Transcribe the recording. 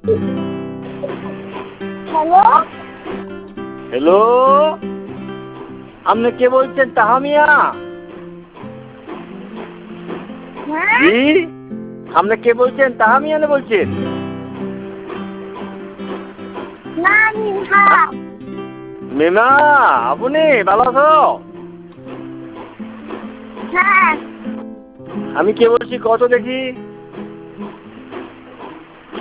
Hello hello, আপনি কে বলছেন? তাহামিয়া? হ্যাঁ জি, আপনি কে বলছেন? তাহামিয়া না বলছেন? না মিহা মেমা, আপনি ভালো আছো? হ্যাঁ আমি কে বলছি কত দেখি?